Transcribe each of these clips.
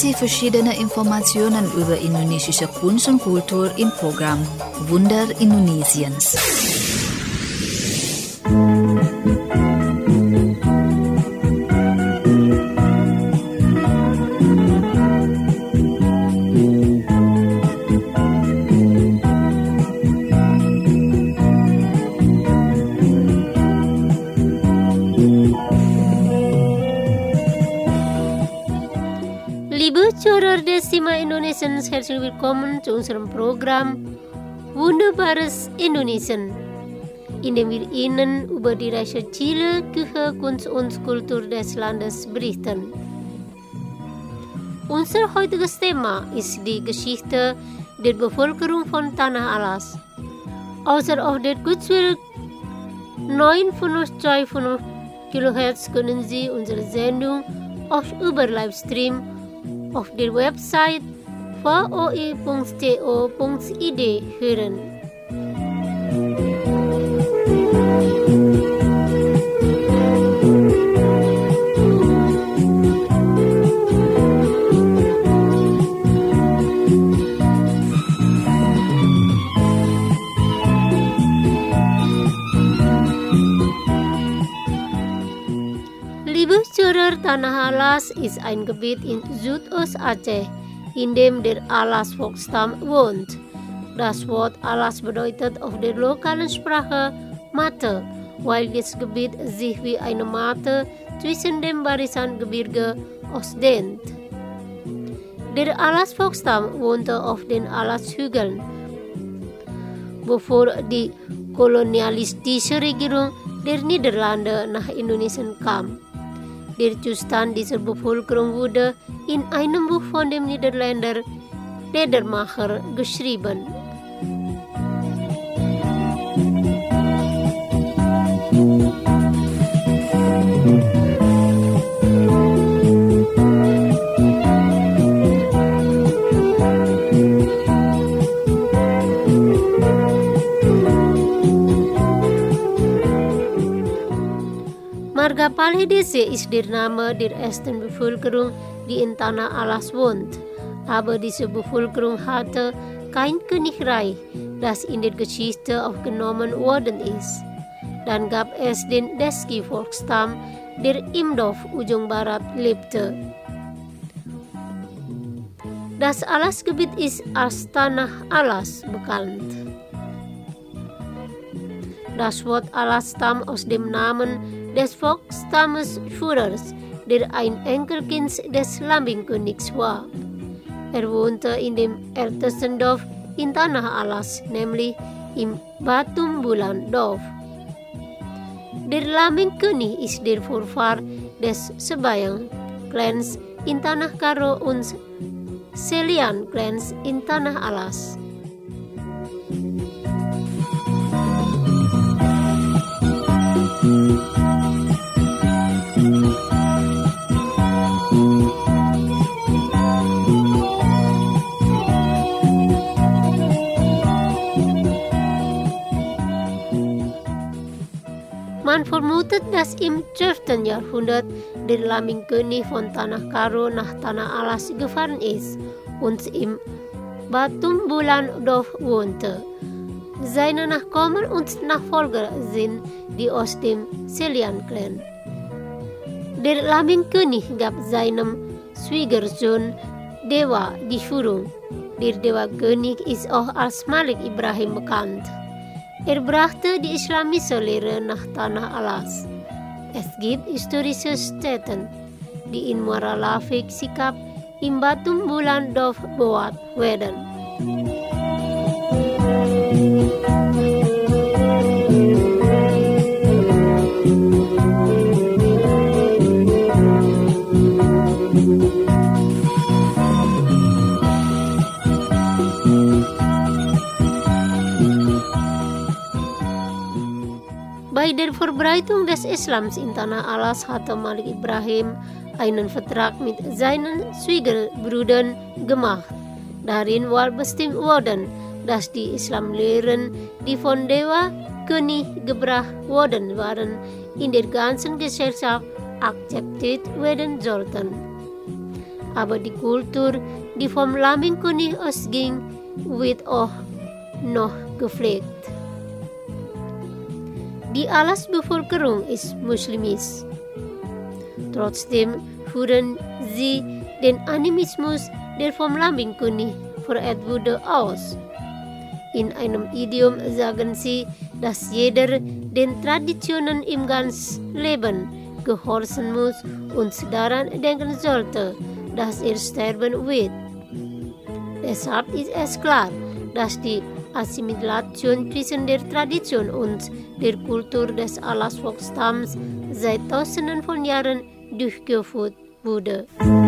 Sie verschiedene Informationen über indonesische Kunst und Kultur im Programm Wunder Indonesiens. Zuhörer des Sima Indonesiens, herzlich willkommen zu unserem Programm Wunderbares Indonesien, in dem wir Ihnen über die reiche Ziele, Küche, Kunst und Kultur des Landes berichten. Unser heutiges Thema ist die Geschichte der Bevölkerung von Tanah Alas. Außer auf der Kurzwelle 952 kHz können Sie unsere Sendung auch über Livestream auf der Website voi.co.id hören. Liebe Zuhörer, Tanah Alas ist ein Gebiet in Südost-Aceh, in dem der Alas-Volksstamm wohnt. Das Wort Alas bedeutet auf der lokalen Sprache Matte, weil das Gebiet sich wie eine Matte zwischen dem Barisan Gebirge ausdehnt. Der Alas-Volksstamm wohnte auf den Alas-Hügeln, bevor die kolonialistische Regierung der Niederlande nach Indonesien kam. Der Zustand dieser Bevölkerung wurde in einem Buch von dem Niederländer Ledermacher geschrieben. Marga Palhidese ist der Name der ersten Bevölkerung, die in Tanah Alas wohnt. Aber diese Bevölkerung hatte kein Königreich, das in der Geschichte aufgenommen worden ist. Dann gab es den Deski-Volksstamm, der im Dorf Ujung Barat lebte. Das Alasgebiet ist als Tanah Alas bekannt. Das Wort Alas stammt aus dem Namen des Volksstammesführers, der ein Enkelkind des Lambingkönigs war. Er wohnte in dem ältesten Dorf in Tanah Alas, nämlich im Batumbulan-Dorf. Der Lambingkönig ist der Vorfahr des Sebayang-Clans in Tanah Karo und Selian-Clans in Tanah Alas. Man vermutet, dass im 12. Jahrhundert der Lambingkönig von Tanah Karo nach Tanah Alas gefahren ist und im Batumbulan-Dorf wohnte. Seine Nachkommen und Nachfolger sind die aus dem Selian-Clan. Der Lambingkönig gab seinem Schwiegersohn Dewa die Führung. Der Dewa-König ist auch als Malik Ibrahim bekannt. Er brachte die islamische Lehre nach Tanah Alas. Es gibt historische Stätten, die in Muara Lafik Sikap im Batumbulan-Dorf bewacht werden. Bei der Verbreitung des Islams in Tanah Alas hatte Malik Ibrahim einen Vertrag mit seinen Schwiegerbrüdern gemacht. Darin war bestimmt worden, dass die Islamlehren, die von Dewa König gebracht worden waren, in der ganzen Gesellschaft akzeptiert werden sollten. aber die Kultur, die vom Lamingkönig ausging, wird auch noch gepflegt. Die Alas-Bevölkerung ist muslimisch. Trotzdem führen sie den Animismus, der vom Lamingkönig verehrt wurde, aus. In einem Idiom sagen sie, dass jeder den Traditionen im ganzen Leben gehorchen muss und daran denken sollte, dass er sterben wird. Deshalb ist es klar, dass die Assimilation zwischen der Tradition und der Kultur des Alas-Volksstamms seit Tausenden von Jahren durchgeführt wurde.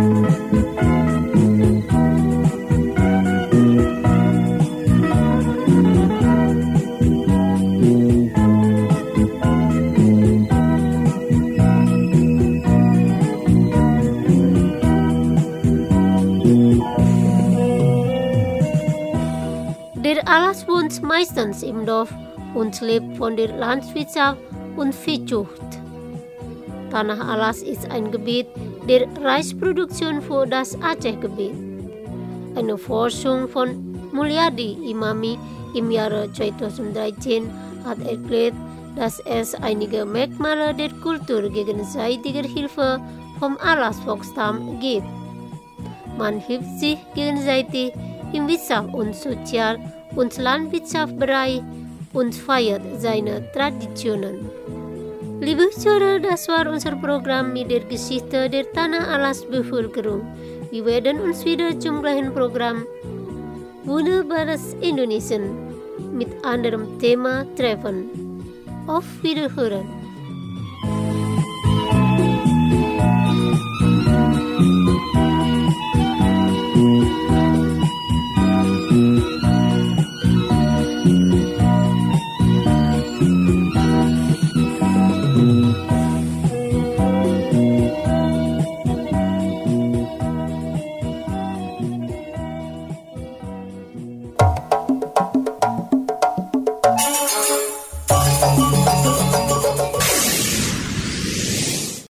Der Alas wohnt meistens im Dorf und lebt von der Landwirtschaft und Viehzucht. Tanah Alas ist ein Gebiet der Reisproduktion für das Aceh-Gebiet. Eine Forschung von Mulyadi Imami im Jahre 2013 hat erklärt, dass es einige Merkmale der Kultur gegenseitiger Hilfe vom Alas-Volksstamm gibt. Man hilft sich gegenseitig im Wirtschaft- und Sozial- und Landwirtschaftsbereich und feiert seine Traditionen. Liebe Zuhörer, das war unser Programm mit der Geschichte der Tanah Alas-Bevölkerung. Wir werden uns wieder zum gleichen Programm Wunderbares Indonesien mit anderem Thema treffen. Auf Wiederhören!